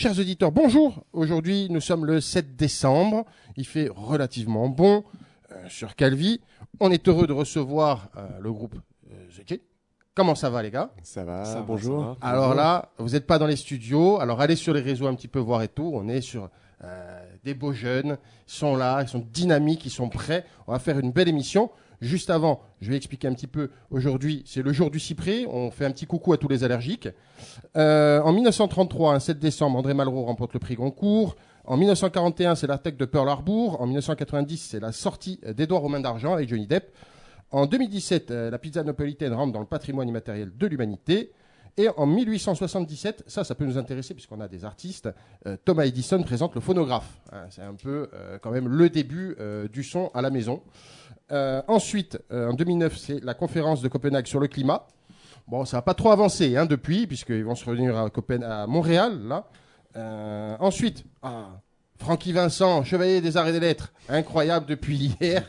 Chers auditeurs, bonjour. Aujourd'hui, nous sommes le 7 décembre. Il fait relativement bon sur Calvi. On est heureux de recevoir le groupe The Gin. Comment ça va, les gars ? Ça va, bonjour. Ça va. Alors là, vous n'êtes pas dans les studios. Alors allez sur les réseaux un petit peu voir et tout. On est sur des beaux jeunes. Ils sont là, ils sont dynamiques, ils sont prêts. On va faire une belle émission. Juste avant, je vais expliquer un petit peu. Aujourd'hui, c'est le jour du cyprès. On fait un petit coucou à tous les allergiques. En 1933, un 7 décembre, André Malraux remporte le prix Goncourt. En 1941, c'est l'attaque de Pearl Harbor. En 1990, c'est la sortie d'Édouard aux mains d'argent avec Johnny Depp. En 2017, la pizza napolitaine rentre dans le patrimoine immatériel de l'humanité. Et en 1877, ça peut nous intéresser puisqu'on a des artistes, Thomas Edison présente le phonographe. C'est un peu quand même le début du son à la maison. Ensuite, en 2009, c'est la conférence de Copenhague sur le climat. Bon, ça n'a pas trop avancé depuis, puisqu'ils vont se réunir à Montréal, là. Ensuite, Francky Vincent, chevalier des arts et des lettres, incroyable depuis hier.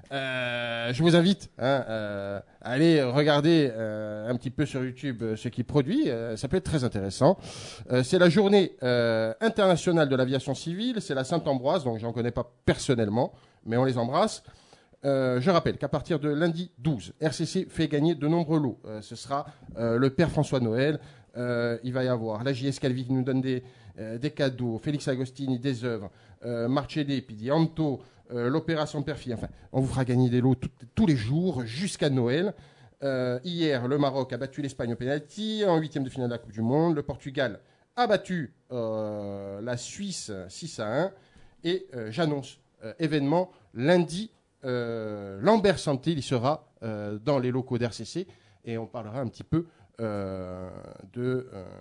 Je vous invite à aller regarder un petit peu sur YouTube ce qu'il produit. Ça peut être très intéressant. C'est la journée internationale de l'aviation civile. C'est la Saint-Ambroise, donc j'en connais pas personnellement, mais on les embrasse. Je rappelle qu'à partir de lundi 12, RCC fait gagner de nombreux lots. Ce sera le père François Noël. Il va y avoir la JS Calvi qui nous donne des cadeaux, Félix Agostini des œuvres, Marcelli, puis Dianto, l'opération Perfi. Enfin, on vous fera gagner des lots tous les jours jusqu'à Noël. Hier, le Maroc a battu l'Espagne au pénalty en huitième de finale de la Coupe du Monde. Le Portugal a battu la Suisse 6-1. Et j'annonce événement lundi. Lambert Santil, il sera dans les locaux d'RCC et on parlera un petit peu de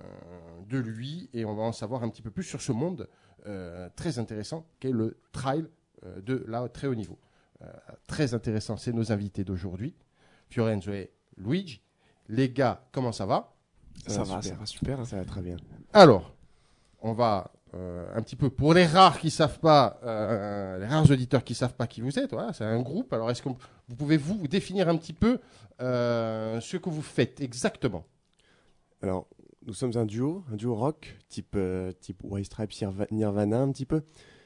lui et on va en savoir un petit peu plus sur ce monde très intéressant qu'est le trail de la très haut niveau. Très intéressant, c'est nos invités d'aujourd'hui, Fiorenzo et Luigi. Les gars, comment ça va ? Ça va super, ça va très bien. Alors, on va un petit peu pour les rares qui savent pas, les rares auditeurs qui savent pas qui vous êtes. Voilà, c'est un groupe. Alors, est-ce que vous pouvez vous définir un petit peu ce que vous faites exactement ? Alors, nous sommes un duo rock type White Stripes, Nirvana un petit peu.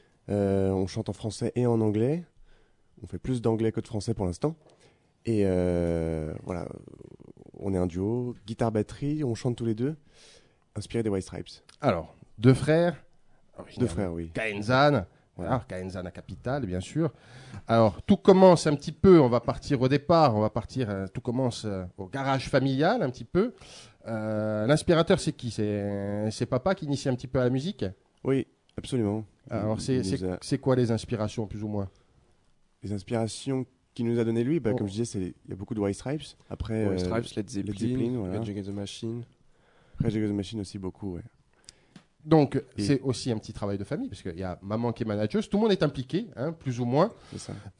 On chante en français et en anglais. On fait plus d'anglais que de français pour l'instant. Et voilà, on est un duo, guitare batterie, on chante tous les deux, inspiré des White Stripes. Alors, deux frères. Deux frères, oui. Kenzan, voilà, Kenzan à Capitale, bien sûr. Alors, tout commence un petit peu, on va partir au départ, tout commence au garage familial, un petit peu. L'inspirateur, c'est qui ? C'est papa qui initie un petit peu à la musique ? Oui, absolument. Alors, c'est quoi les inspirations, plus ou moins ? Les inspirations qu'il nous a donné lui, comme je disais, il y a beaucoup de White Stripes. Après, White Stripes, Led Zeppelin, voilà. Rage Against the Machine. Rage Against the Machine aussi beaucoup, ouais. Donc, c'est aussi un petit travail de famille, parce qu'il y a maman qui est manageuse, tout le monde est impliqué, plus ou moins. C'est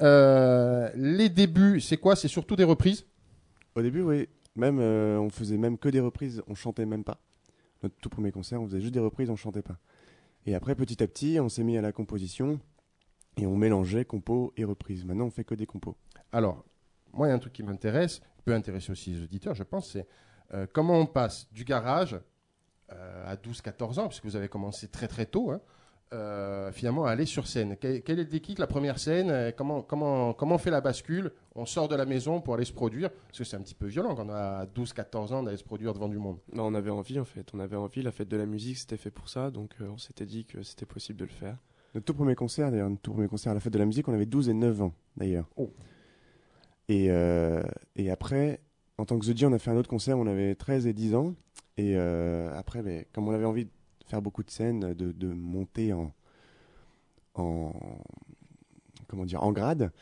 ça. Les débuts, c'est quoi ? C'est surtout des reprises ? Au début, oui. Même, on faisait même que des reprises, on chantait même pas. Notre tout premier concert, on faisait juste des reprises, on chantait pas. Et après, petit à petit, on s'est mis à la composition et on mélangeait compos et reprises. Maintenant, on fait que des compos. Alors, moi, il y a un truc qui m'intéresse, qui peut intéresser aussi les auditeurs, je pense, c'est comment on passe du garage à 12-14 ans, puisque vous avez commencé très très tôt, finalement à aller sur scène. Quel est le déclic, la première scène ? Comment on fait la bascule ? On sort de la maison pour aller se produire ? Parce que c'est un petit peu violent quand on a 12-14 ans d'aller se produire devant du monde. Non, on avait envie en fait. On avait envie. La fête de la musique, c'était fait pour ça. Donc on s'était dit que c'était possible de le faire. Notre tout premier concert à la fête de la musique, on avait 12 et 9 ans d'ailleurs. Oh. Et après, en tant que The G, on a fait un autre concert, on avait 13 et 10 ans. Et après, comme on avait envie de faire beaucoup de scènes, de monter en grade,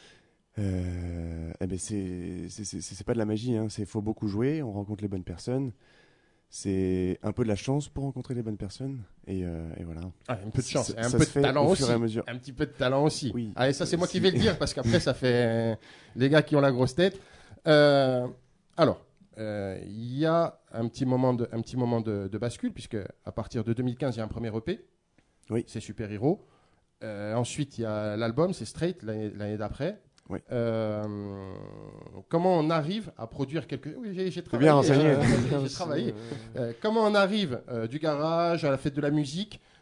c'est pas de la magie, il faut beaucoup jouer, on rencontre les bonnes personnes. C'est un peu de la chance pour rencontrer les bonnes personnes. Et voilà. Un peu de chance, un peu de talent aussi. Un petit peu de talent aussi. Oui. Allez, ça c'est moi qui vais le dire parce qu'après ça fait les gars qui ont la grosse tête. Alors, il y a un petit moment de bascule puisque à partir de 2015 il y a un premier EP. Oui. C'est Super Hero. Ensuite il y a l'album, c'est Straight l'année d'après. Oui. Comment on arrive à produire quelque... Oui, j'ai travaillé. Bien renseigné. J'ai travaillé. Comment on arrive du garage à la fête de la musique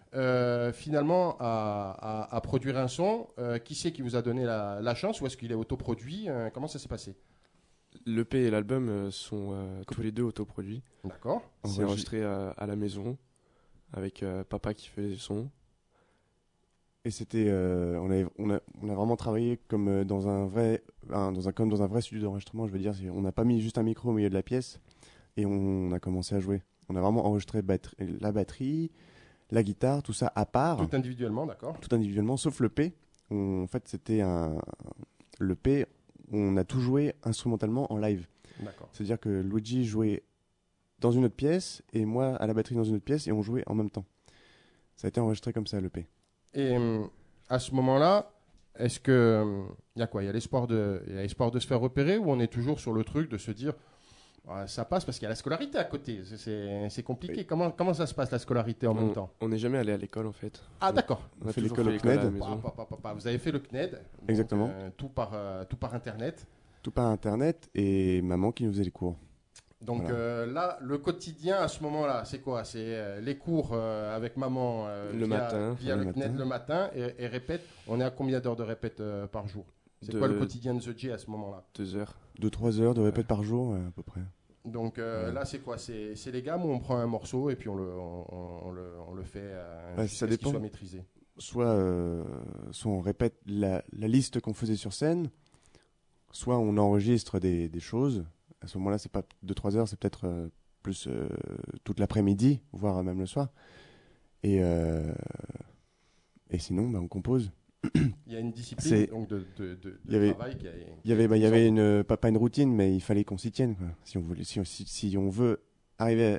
finalement à produire un son. Qui c'est qui vous a donné la chance ou est-ce qu'il est autoproduit? Comment ça s'est passé? L'EP et l'album sont tous les deux autoproduits. D'accord. C'est enregistré à la maison avec papa qui fait les sons. Et c'était, on a vraiment travaillé comme dans un vrai, comme dans un vrai studio d'enregistrement. Je veux dire, on n'a pas mis juste un micro au milieu de la pièce et on a commencé à jouer. On a vraiment enregistré la batterie, la guitare, tout ça à part. Tout individuellement, d'accord. Tout individuellement, sauf le P. En fait, c'était le P. On a tout joué instrumentalement en live. D'accord. C'est-à-dire que Luigi jouait dans une autre pièce et moi à la batterie dans une autre pièce et on jouait en même temps. Ça a été enregistré comme ça, le P. Et à ce moment-là, est-ce que il y a quoi? Il y a l'espoir de se faire repérer ou on est toujours sur le truc de se dire ça passe parce qu'il y a la scolarité à côté. C'est compliqué. Oui. Comment ça se passe la scolarité en même temps? On n'est jamais allé à l'école en fait. Ah d'accord. On a fait toujours l'école au à la CNED. maison. Vous avez fait le CNED. Donc, Exactement. tout par internet. Tout par internet et maman qui nous faisait les cours. Donc Voilà. là, le quotidien à ce moment-là, c'est quoi? C'est les cours avec maman Le matin. via Le le CNED matin. le matin et répète. On est à combien d'heures de répète par jour? C'est De- quoi le quotidien de The J à ce moment-là? 2 heures. 2-3 heures de répète par jour à peu près. Donc là, c'est quoi? C'est les gammes où on prend un morceau et puis on le fait jusqu'à ça ce qu'il dépend. soit maîtrisé. Soit on répète la liste qu'on faisait sur scène, soit on enregistre des choses. À ce moment-là, c'est pas 2-3 heures, c'est peut-être plus toute l'après-midi, voire même le soir. Et sinon, on compose. Il y a une discipline C'est- donc de il y avait- travail qui a Il y avait une, pas une routine, mais il fallait qu'on s'y tienne, quoi. Si on veut arriver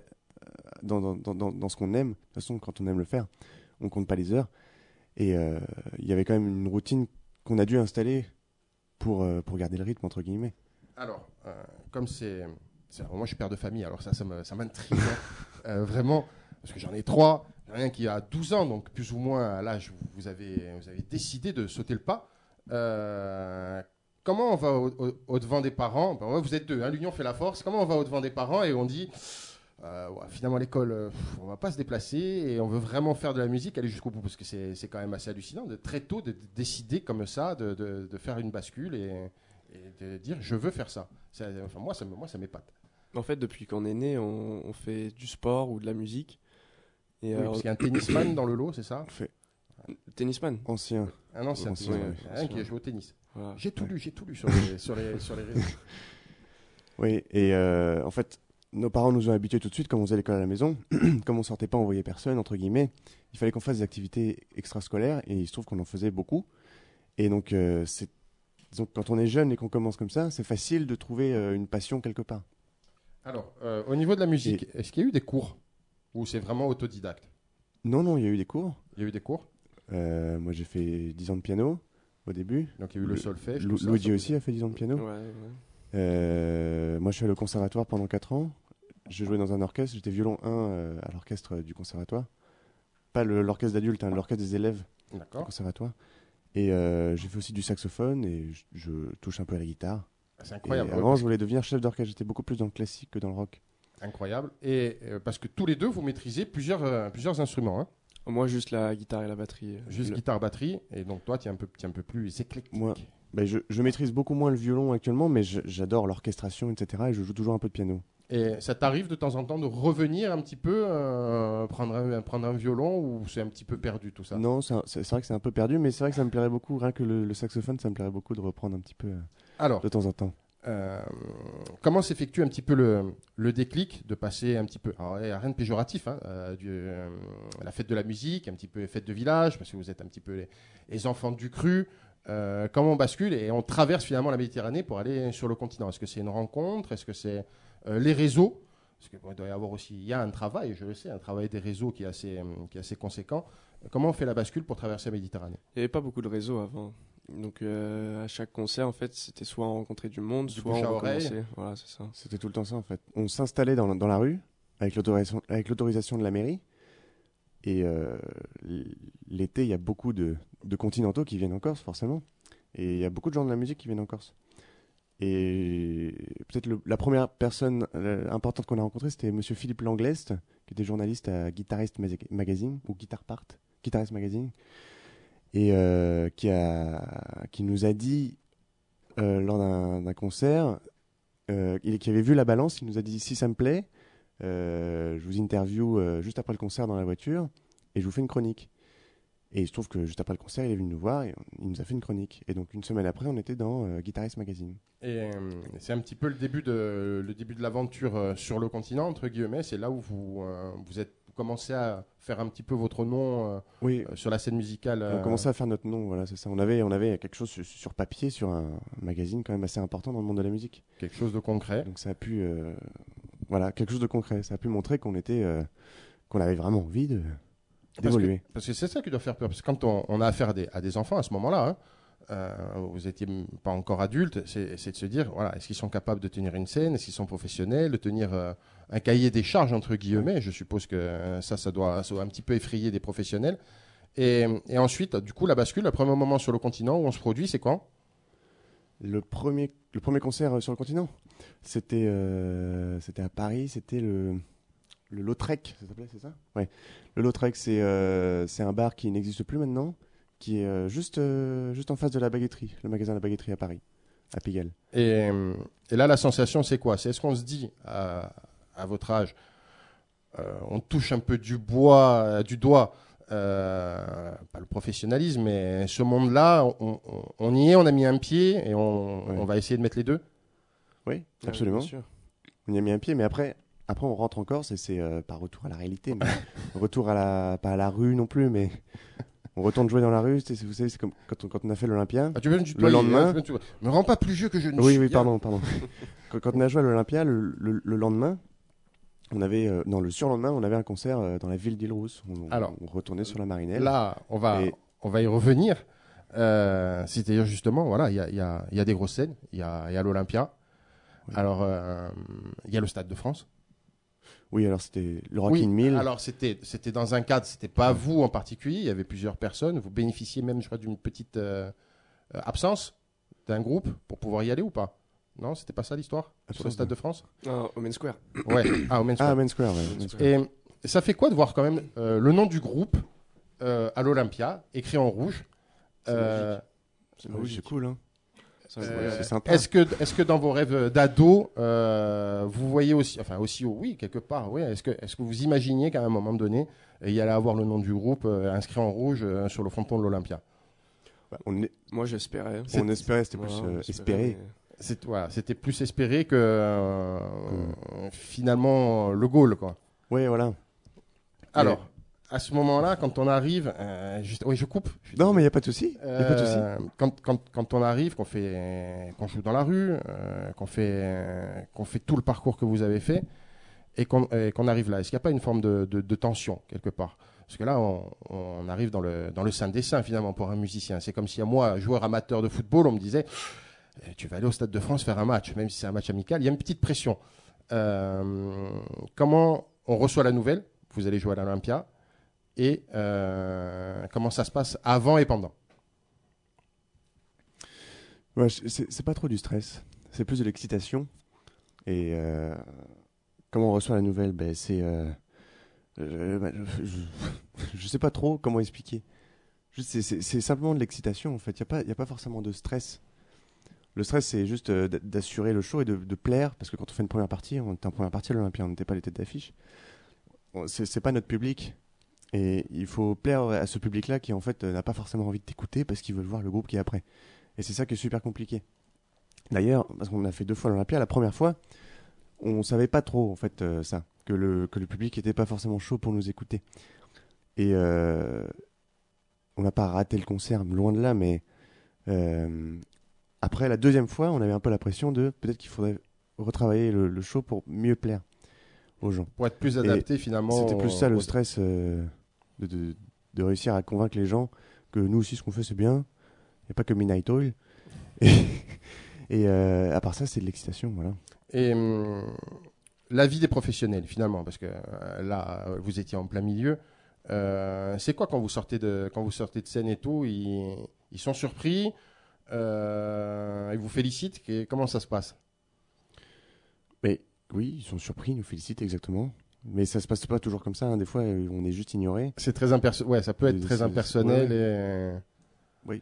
dans ce qu'on aime, de toute façon, quand on aime le faire, on compte pas les heures. Et il y avait quand même une routine qu'on a dû installer pour garder le rythme, entre guillemets. Alors, comme moi, je suis père de famille, alors ça m'intrigue vraiment, parce que j'en ai 3. Rien qui a 12 ans, donc plus ou moins à l'âge où vous avez décidé de sauter le pas. Comment on va au devant des parents? Vous êtes deux, hein, l'union fait la force. Comment on va au devant des parents et on dit finalement l'école, on va pas se déplacer et on veut vraiment faire de la musique, aller jusqu'au bout, parce que c'est quand même assez hallucinant de très tôt de décider comme ça, de faire une bascule et de dire je veux faire ça. Moi, ça m'épate. En fait, depuis qu'on est né, on fait du sport ou de la musique. Et Oui, parce qu'il y a un tennisman dans le lot, c'est ça? tennisman. Ancien. Un ancien Ancien, tennisman. ouais. Un qui a joué au tennis. Voilà. J'ai tout lu sur les réseaux. Oui, et en fait, nos parents nous ont habitués tout de suite, comme on faisait l'école à la maison, comme on sortait pas, on voyait personne, entre guillemets, il fallait qu'on fasse des activités extrascolaires, et il se trouve qu'on en faisait beaucoup. Et donc, disons que quand on est jeune et qu'on commence comme ça, c'est facile de trouver une passion quelque part. Alors, au niveau de la musique, est-ce qu'il y a eu des cours? Ou c'est vraiment autodidacte? Non, il y a eu des cours. Il y a eu des cours? Moi, j'ai fait 10 ans de piano au début. Donc il y a eu le solfège. tout ça, Luigi ça aussi a fait 10 ans de piano. Ouais. Moi, je suis allé au conservatoire pendant 4 ans. Je jouais dans un orchestre, j'étais violon 1 à l'orchestre du conservatoire. Pas l'orchestre d'adultes, l'orchestre des élèves du D'accord. conservatoire. Et j'ai fait aussi du saxophone et je touche un peu à la guitare. C'est Et incroyable. avant, je voulais devenir chef d'orchestre. J'étais beaucoup plus dans le classique que dans le rock. Incroyable. Et parce que tous les deux, vous maîtrisez plusieurs instruments. Hein. Moi, juste la guitare et la batterie. Juste guitare, batterie. Et donc toi, tu es un peu plus éclectique. Moi, je maîtrise beaucoup moins le violon actuellement, mais j'adore l'orchestration, etc. Et je joue toujours un peu de piano. Et ça t'arrive de temps en temps de revenir un petit peu, prendre un violon, ou c'est un petit peu perdu tout ça? Non, c'est vrai que c'est un peu perdu, mais c'est vrai que ça me plairait beaucoup. Rien que le saxophone, ça me plairait beaucoup de reprendre un petit peu Alors, de temps en temps. comment s'effectue un petit peu le déclic de passer un petit peu, alors, rien de péjoratif, hein, la fête de la musique, un petit peu fête de village, parce que vous êtes un petit peu les enfants du cru. Comment on bascule et on traverse finalement la Méditerranée pour aller sur le continent? Est-ce que c'est une rencontre? Est-ce que c'est les réseaux? Parce qu'il doit y avoir aussi, il y a un travail, je le sais, un travail des réseaux qui est assez conséquent. Comment on fait la bascule pour traverser la Méditerranée? Il n'y avait pas beaucoup de réseaux avant. Donc à chaque concert, en fait, c'était soit on rencontrait du monde, Du soit bouche à on oreille. recommençait. Voilà, c'est ça. C'était tout le temps ça en fait. On s'installait dans la rue avec l'autorisation de la mairie. Et l'été, il y a beaucoup de continentaux qui viennent en Corse, forcément. Et il y a beaucoup de gens de la musique qui viennent en Corse. Et peut-être la première personne importante qu'on a rencontrée, c'était Monsieur Philippe Langleste, qui était journaliste à Guitarist Magazine, ou Guitarist Magazine, et qui nous a dit, lors d'un concert, qui avait vu la balance, il nous a dit, si ça me plaît, je vous interview juste après le concert dans la voiture, et je vous fais une chronique. Et il se trouve que juste après le concert, il est venu nous voir et il nous a fait une chronique. Et donc une semaine après, on était dans Guitarist Magazine. Et c'est un petit peu le début de l'aventure sur le continent, entre guillemets. C'est là où vous commencez à faire un petit peu votre nom Oui, sur la scène musicale. on commençait à faire notre nom, voilà, c'est ça. On avait quelque chose sur papier, sur un magazine quand même assez important dans le monde de la musique. Quelque chose de concret. Donc ça a pu, voilà, quelque chose de concret. Ça a pu montrer qu'on avait vraiment envie d'évoluer. Parce que c'est ça qui doit faire peur. Parce que quand on a affaire à des enfants à ce moment-là, vous n'étiez pas encore adulte, c'est de se dire, voilà, est-ce qu'ils sont capables de tenir une scène, est-ce qu'ils sont professionnels, de tenir un cahier des charges, entre guillemets. Je suppose que ça doit un petit peu effrayer des professionnels. Et ensuite, du coup, la bascule, le premier moment sur le continent où on se produit, c'est quand ? Le premier concert sur le continent, c'était à Paris, c'était le Lautrec, ça s'appelait, c'est ça ? Ouais. Le Lautrec, c'est un bar qui n'existe plus maintenant, qui est juste en face de la baguetterie, le magasin de la baguetterie à Paris, à Pigalle. Et là, la sensation, c'est quoi ? Est-ce qu'on se dit, à votre âge, on touche un peu du doigt, pas le professionnalisme, mais ce monde-là, on y est, on a mis un pied et on va essayer de mettre les deux ? Oui, absolument. Bien sûr. On y a mis un pied, mais après on rentre en Corse et c'est pas retour à la réalité, mais retour pas à la rue non plus, mais on retourne jouer dans la rue. Vous savez, c'est comme quand on a fait l'Olympia. Tu veux le lendemain. Me rends pas plus vieux que je ne Oui, suis. oui, pardon. Quand on a joué à l'Olympia, le lendemain, on avait, le surlendemain, on avait un concert dans la ville d'Île-Rousse. On retournait sur la Marinelle. Là, on va y revenir. C'est-à-dire justement, voilà, il y a des grosses scènes. Il y a l'Olympia. Oui. Alors, il y a le Stade de France. Oui, alors c'était le Rock in 1000. Alors c'était dans un cadre, c'était pas vous en particulier, il y avait plusieurs personnes. Vous bénéficiez même, je crois, d'une petite absence d'un groupe pour pouvoir y aller ou pas ? Non, c'était pas ça l'histoire sur le Stade de France ? Au Main Square. Ouais, au Main Square. Ah, Main Square, ouais. Et ça fait quoi de voir quand même le nom du groupe à l'Olympia, écrit en rouge ? C'est cool, hein. C'est sympa. Est-ce que dans vos rêves d'ado, vous voyez aussi, oui, quelque part, oui. Est-ce que vous imaginiez qu'à un moment donné, il y allait avoir le nom du groupe inscrit en rouge sur le fronton de l'Olympia ? Moi, j'espérais. On espérait, c'était plus espéré. C'était plus espéré que finalement le goal, quoi. Oui, voilà. Alors. À ce moment-là, quand on arrive, oui, je coupe. Non, mais il n'y a pas de souci. Quand on arrive, qu'on joue dans la rue, qu'on fait tout le parcours que vous avez fait, et qu'on arrive là, est-ce qu'il n'y a pas une forme de tension quelque part ? Parce que là, on arrive dans le saint des saints finalement pour un musicien. C'est comme si moi, joueur amateur de football, on me disait, tu vas aller au Stade de France faire un match, même si c'est un match amical. Il y a une petite pression. Comment on reçoit la nouvelle ? Vous allez jouer à l'Olympia. Et comment ça se passe avant et pendant ? Ouais, c'est pas trop du stress, c'est plus de l'excitation. Et comment on reçoit la nouvelle ? C'est, je sais pas trop comment expliquer. C'est simplement de l'excitation en fait. Il y a pas forcément de stress. Le stress, c'est juste d'assurer le show et de plaire, parce que quand on fait une première partie, on était en première partie à l'Olympia, on n'était pas les têtes d'affiche. C'est pas notre public. Et il faut plaire à ce public-là qui en fait n'a pas forcément envie de t'écouter parce qu'ils veulent voir le groupe qui est après. Et c'est ça qui est super compliqué. D'ailleurs, parce qu'on a fait 2 fois l'Olympia, la première fois, on savait pas trop en fait ça, que le public était pas forcément chaud pour nous écouter. Et on n'a pas raté le concert, loin de là, mais après la deuxième fois, on avait un peu la pression de peut-être qu'il faudrait retravailler le show pour mieux plaire aux gens. Pour être plus adapté finalement. C'était plus ça le stress de réussir à convaincre les gens que nous aussi ce qu'on fait c'est bien. Il n'y a pas que Midnight Oil. Et à part ça c'est de l'excitation. Voilà. Et la vie des professionnels finalement, parce que là vous étiez en plein milieu. C'est quoi quand vous sortez de scène et tout, ils sont surpris, Ils vous félicitent. Comment ça se passe? Mais oui, ils sont surpris, ils nous félicitent exactement. Mais ça se passe pas toujours comme ça, hein. Des fois, on est juste ignoré. C'est très impersonnel. Ouais, ça peut être très impersonnel. Ouais. Oui,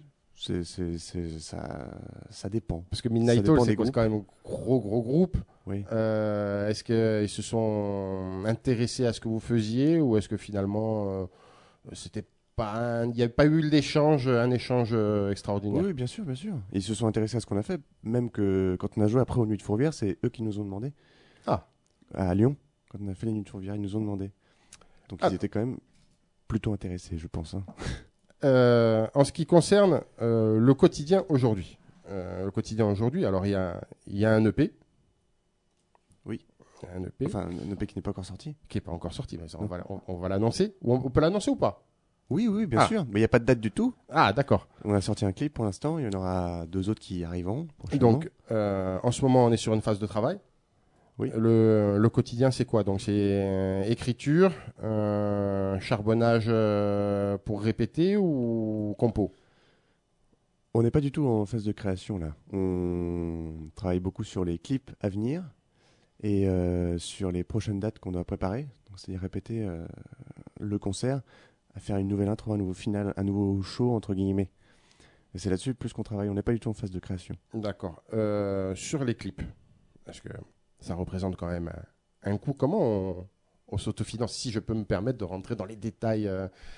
ça dépend. Parce que Midnight dépend Oil, des c'est quand même un gros groupe. Oui. Est-ce qu'ils se sont intéressés à ce que vous faisiez ou est-ce que finalement c'était pas il n'y a pas eu un échange extraordinaire? Oui, bien sûr, bien sûr. Ils se sont intéressés à ce qu'on a fait. Même que quand on a joué après aux Nuits de Fourvière, c'est eux qui nous ont demandé. Ah. À Lyon, quand on a fait les Nuits de Fourvière, ils nous ont demandé. Donc ils étaient quand même plutôt intéressés, je pense, hein. En ce qui concerne le quotidien aujourd'hui. Alors il y a un EP. Oui. Un EP. Enfin, un EP qui n'est pas encore sorti. Qui n'est pas encore sorti, mais ça, on va l'annoncer. Ou on peut l'annoncer ou pas? Oui, bien sûr. Mais il n'y a pas de date du tout. Ah, d'accord. On a sorti un clip pour l'instant. Il y en aura 2 autres qui arriveront prochainement. Donc, en ce moment, on est sur une phase de travail. Oui. Le quotidien, c'est quoi? Donc, c'est écriture, charbonnage pour répéter ou compo? On n'est pas du tout en phase de création là. On travaille beaucoup sur les clips à venir et sur les prochaines dates qu'on doit préparer. Donc, c'est-à-dire répéter le concert, à faire une nouvelle intro, un nouveau final, un nouveau show entre guillemets. Et c'est là-dessus plus qu'on travaille. On n'est pas du tout en phase de création. D'accord. Sur les clips, parce que ça représente quand même un coût. Comment on s'autofinance? Si je peux me permettre de rentrer dans les détails,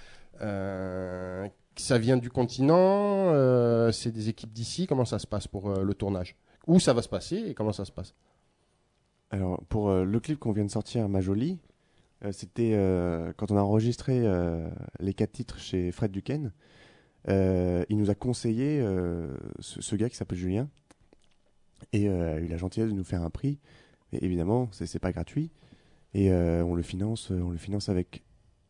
ça vient du continent, c'est des équipes d'ici. Comment ça se passe pour le tournage? Où ça va se passer et comment ça se passe? Alors pour le clip qu'on vient de sortir, Ma Jolie, c'était quand on a enregistré les 4 titres chez Fred Duquesne. Il nous a conseillé ce gars qui s'appelle Julien et il a eu la gentillesse de nous faire un prix. Mais évidemment, c'est pas gratuit et on le finance avec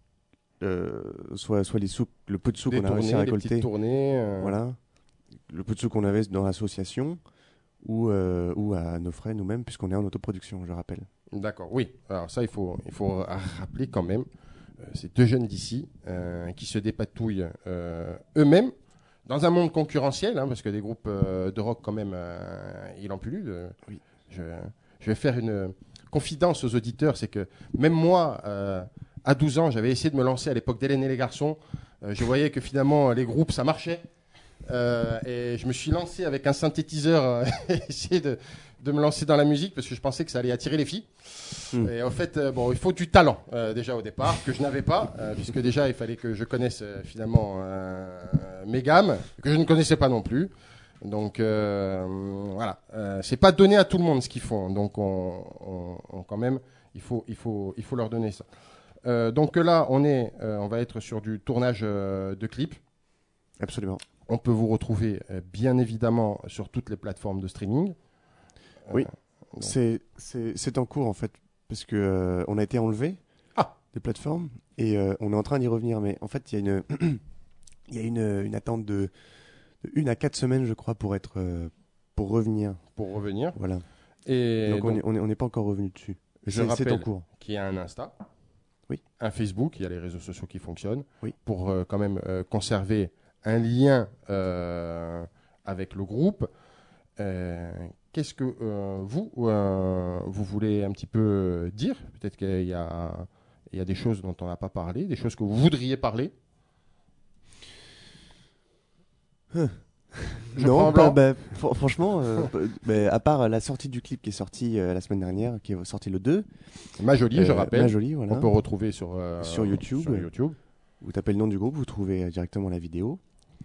soit les sous, le peu de sous qu'on a réussi à récolter, voilà, le peu de sous qu'on avait dans l'association ou à nos frais nous-mêmes puisqu'on est en autoproduction, je rappelle. D'accord, oui. Alors ça, il faut rappeler quand même, ces 2 jeunes d'ici qui se dépatouillent eux-mêmes dans un monde concurrentiel, hein, parce que des groupes de rock quand même, il en plus. Oui. Je vais faire une confidence aux auditeurs, c'est que même moi, à 12 ans, j'avais essayé de me lancer à l'époque d'Hélène et les garçons. Je voyais que finalement, les groupes, ça marchait. Et je me suis lancé avec un synthétiseur, essayer de me lancer dans la musique parce que je pensais que ça allait attirer les filles. Et en fait, bon, il faut du talent déjà au départ que je n'avais pas, puisque déjà il fallait que je connaisse finalement mes gammes que je ne connaissais pas non plus. Donc voilà, c'est pas donné à tout le monde ce qu'ils font. Donc on quand même, il faut leur donner ça. Donc là, on va être sur du tournage de clips. Absolument. On peut vous retrouver bien évidemment sur toutes les plateformes de streaming. Oui, c'est en cours en fait, parce que on a été enlevé des plateformes et on est en train d'y revenir. Mais en fait, il y a une attente de 1 à 4 semaines, je crois, pour revenir. Pour revenir. Voilà. Et donc on n'est pas encore revenu dessus. Je rappelle c'est en cours. qu'il y a un Insta, oui, un Facebook, il y a les réseaux sociaux qui fonctionnent, oui, pour quand même conserver un lien avec le groupe. Qu'est-ce que vous voulez un petit peu dire? Peut-être qu'il y a des choses dont on n'a pas parlé, des choses que vous voudriez parler. Non, franchement, à part la sortie du clip qui est sorti la semaine dernière, qui est sorti le 2. Ma Jolie, je rappelle. Ma Jolie, voilà. On peut retrouver sur YouTube. Sur YouTube. Vous tapez le nom du groupe, vous trouvez directement la vidéo.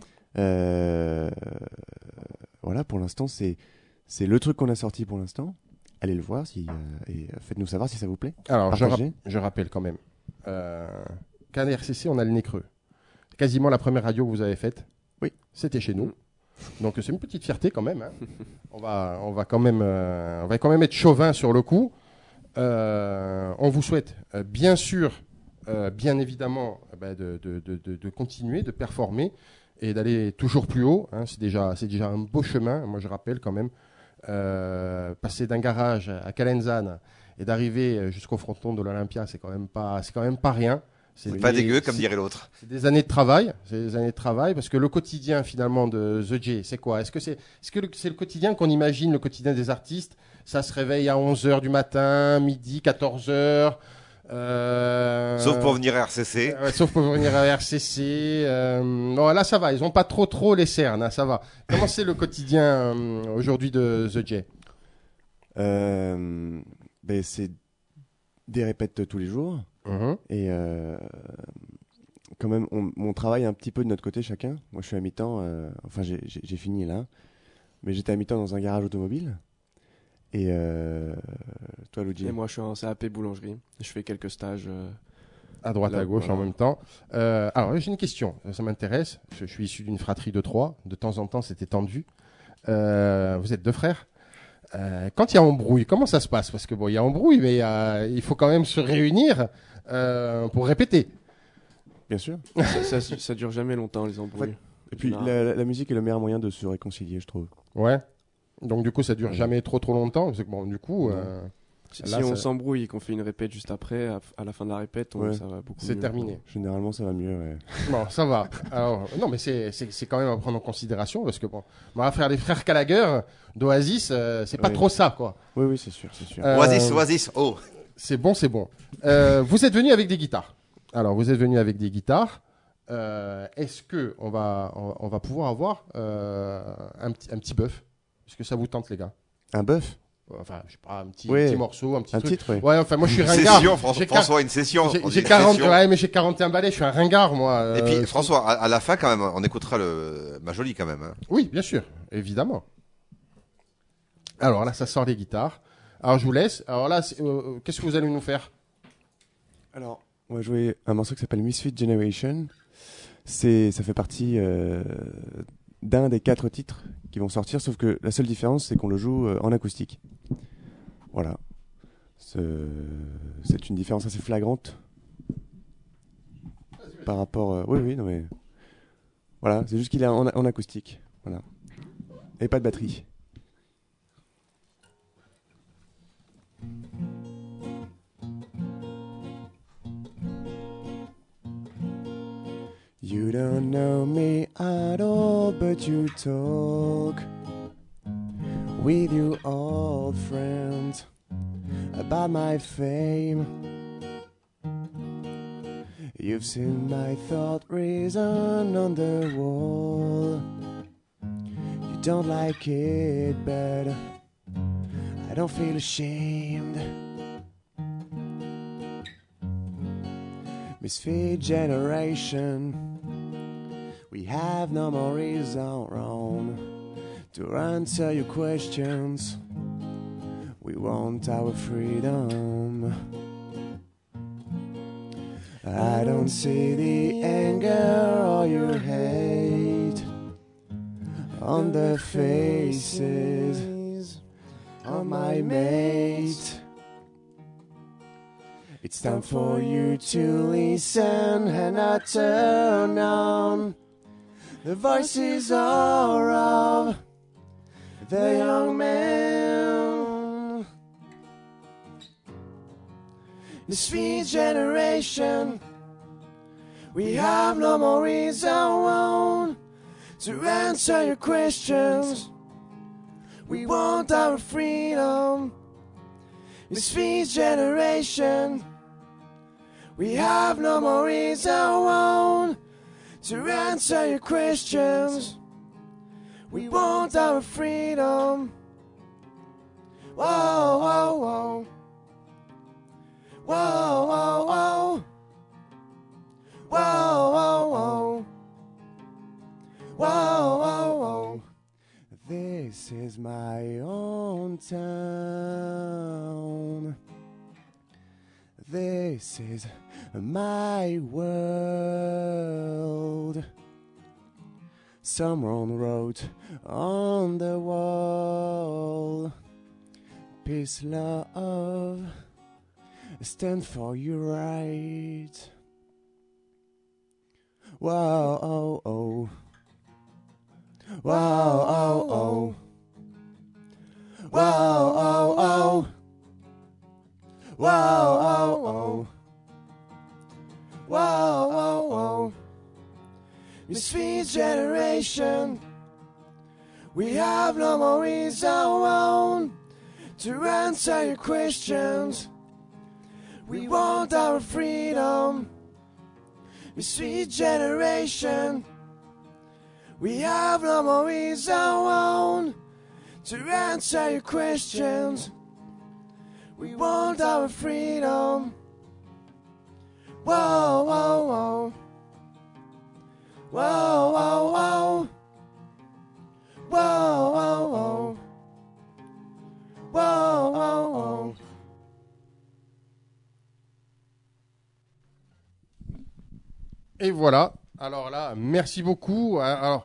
Voilà, pour l'instant, c'est le truc qu'on a sorti pour l'instant. Allez le voir et faites-nous savoir si ça vous plaît. Alors, je rappelle quand même qu'à RCC, on a le nez creux. Quasiment la première radio que vous avez faite, oui, c'était chez nous. Donc c'est une petite fierté quand même. Hein. on va quand même être chauvin sur le coup. On vous souhaite bien sûr, bien évidemment, de continuer, de performer et d'aller toujours plus haut. Hein. C'est déjà un beau chemin. Moi je rappelle quand même passer d'un garage à Calenzane et d'arriver jusqu'au fronton de l'Olympia, c'est quand même pas rien. C'est Pas dégueu, comme dirait l'autre. C'est des années de travail, parce que le quotidien finalement de The J, c'est quoi? Est-ce que c'est le quotidien qu'on imagine, le quotidien des artistes? Ça se réveille à 11h du matin, midi, 14h. Sauf pour venir à RCC. Sauf pour venir à RCC. Non, là ça va, ils ont pas trop les cernes, hein, ça va. Comment c'est le quotidien aujourd'hui de The J? C'est des répètes tous les jours. Et quand même, on travaille un petit peu de notre côté chacun. Moi, je suis à mi-temps. Enfin, j'ai fini là. Mais j'étais à mi-temps dans un garage automobile. Et toi, Luigi? Et moi, je suis en CAP boulangerie. Je fais quelques stages. À droite, là, à gauche voilà. en même temps. Alors, j'ai une question. Ça m'intéresse. Je suis issu d'une fratrie de 3. De temps en temps, c'était tendu. Vous êtes 2 frères. Quand il y a embrouille, comment ça se passe? Parce que bon, il y a embrouille, mais il faut quand même se réunir pour répéter. Bien sûr. Ça dure jamais longtemps, les embrouilles. Et puis, la musique est le meilleur moyen de se réconcilier, je trouve. Ouais. Donc du coup, ça dure jamais trop longtemps. Parce que bon, du coup, Si là, on ça- s'embrouille et qu'on fait une répète juste après, à la fin de la répète, Ouais. ça va beaucoup c'est mieux. terminé. Généralement, ça va mieux. Ouais. Bon, ça va. Alors, non, mais c'est quand même à prendre en considération parce que bon, on va faire les frères Gallagher d'Oasis, c'est pas Ouais. trop ça, quoi. Oui, c'est sûr, c'est sûr. Oasis, oh. C'est bon, c'est bon. Vous êtes venu avec des guitares. Alors, vous êtes venu avec des guitares. Est-ce que on va pouvoir avoir un petit bœuf? Est-ce que ça vous tente, les gars? Un bœuf? Enfin, je sais pas, un petit morceau, un petit Un truc. titre, oui. Ouais, enfin, moi, je suis Une ringard. session, J'ai François, une session. On dit J'ai une 40, session. ouais, mais j'ai 41 balais, je suis un ringard, moi. Et puis, François, à la fin, quand même, on écoutera ma jolie, quand même. Hein. Oui, bien sûr, évidemment. Alors là, ça sort les guitares. Alors, je vous laisse. Alors là, qu'est-ce que vous allez nous faire? Alors, on va jouer un morceau qui s'appelle Misfit Generation. Ça fait partie d'un des 4 titres qui vont sortir, sauf que la seule différence, c'est qu'on le joue en acoustique. Voilà. C'est une différence assez flagrante par rapport... oui, non mais... Voilà, c'est juste qu'il est en acoustique. Voilà. Et pas de batterie. You don't know me at all, but you talk with your old friends about my fame. You've seen my thought reason on the wall. You don't like it, but I don't feel ashamed. Misfit generation, we have no more reason wrong to answer your questions. We want our freedom. I don't see the anger or your hate on the faces of my mate. It's time for you to listen and not turn on the voices of the young man. Misfit generation, we have no more reason to answer your questions. We want our freedom. Misfit generation, we have no more reason to answer your questions. We want our freedom. Whoa, whoa, whoa. Whoa, whoa, whoa. Whoa, whoa, whoa. Whoa, whoa, whoa. This is my own town. This is my world. Someone wrote on the wall, peace, love, stand for your right. Whoa, oh, oh. Whoa, oh, oh. Whoa, oh, oh. Whoa, oh, oh. Whoa, Misfit generation. We have no more ways our own to answer your questions. We want our freedom. Misfit generation. We have no more ways our own to answer your questions. We want our freedom. Whoa, whoa, whoa. Whoa, whoa, whoa. Whoa, whoa, whoa. Whoa, whoa, whoa. Et voilà. Alors là, merci beaucoup. Alors,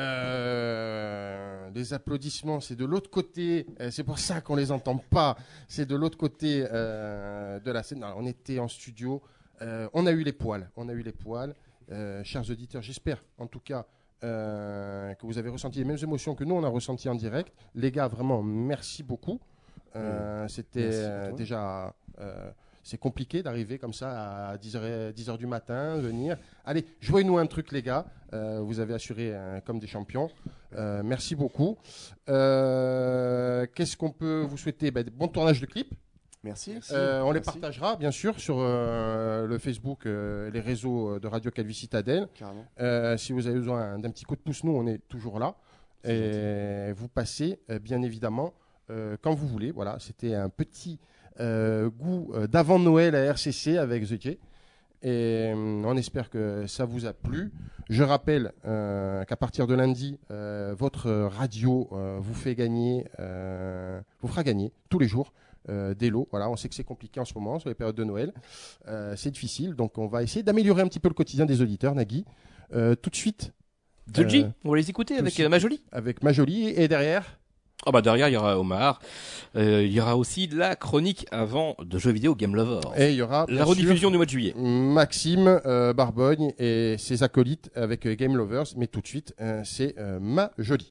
les applaudissements, c'est de l'autre côté. C'est pour ça qu'on les entend pas. C'est de l'autre côté de la scène. Alors, on était en studio. On a eu les poils. Chers auditeurs, j'espère en tout cas que vous avez ressenti les mêmes émotions que nous, on a ressenti en direct. Les gars, vraiment, merci beaucoup. C'était déjà... c'est compliqué d'arriver comme ça à 10h du matin, venir. Allez, jouez-nous un truc, les gars. Vous avez assuré comme des champions. Merci beaucoup. Qu'est-ce qu'on peut vous souhaiter? Bon tournage de clip. Merci. On les partagera, bien sûr, sur le Facebook, les réseaux de Radio Calvi Citadelle. Carrément. Si vous avez besoin d'un petit coup de pouce, nous, on est toujours là. Et vous passez, bien évidemment, quand vous voulez. Voilà, c'était un petit goût d'avant Noël à RCC avec The J. Et on espère que ça vous a plu. Je rappelle qu'à partir de lundi, votre radio vous fera gagner tous les jours des lots. Voilà, on sait que c'est compliqué en ce moment, sur les périodes de Noël. C'est difficile, donc on va essayer d'améliorer un petit peu le quotidien des auditeurs, Nagui. Tout de suite. The J, on va les écouter avec Majoli. Avec Majoli, et derrière... Ah bah derrière il y aura Omar, il y aura aussi la chronique avant de jeux vidéo Game Lover. Et il y aura la rediffusion du mois de juillet. Maxime Barbogne et ses acolytes avec Game Lovers, mais tout de suite c'est Majoli.